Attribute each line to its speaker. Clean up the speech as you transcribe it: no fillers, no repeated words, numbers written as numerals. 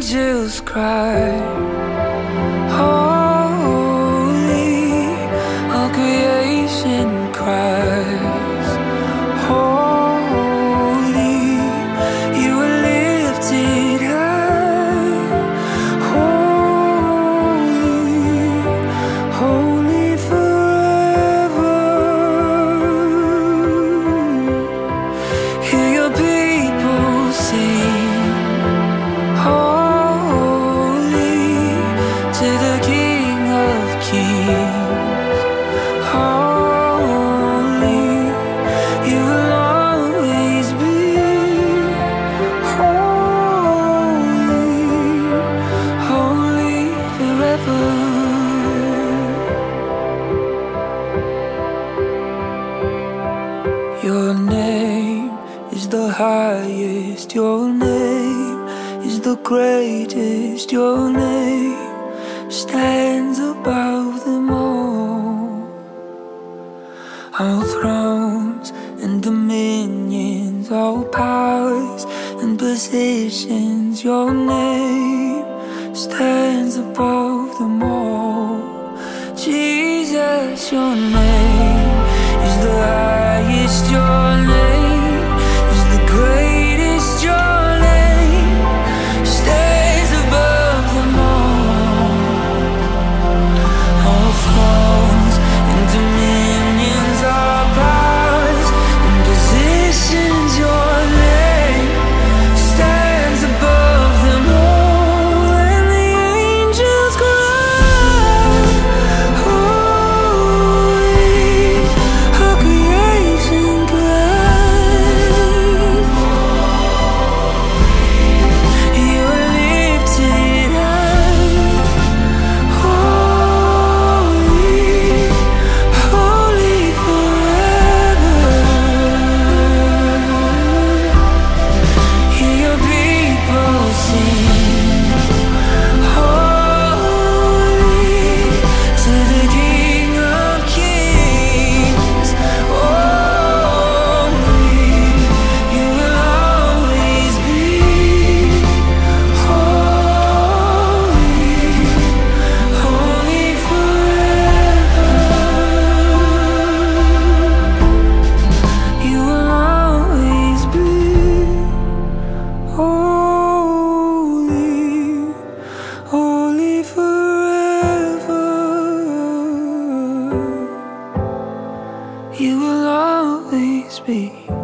Speaker 1: angels cry, holy, all creation cries, holy, you are lifted high, holy, holy forever. Hear your people sing, holy, to the King of Kings, holy, you will always be, holy, holy forever. Your name is the highest, your name is the greatest, your name stands above them all. All thrones and dominions, all powers and positions, your name stands above them all. Jesus, your name is the highest, your name is the greatest, your name stands above them all. All thrones and dominions, all powers and positions, your name stands above them all. And the angels cry, holy, all creation cries, you are lifted high, holy, holy forever. Hear your people sing, holy, to the King of Kings, holy, you will always be, holy, holy forever. You will always be, holy, holy forever. You will always be.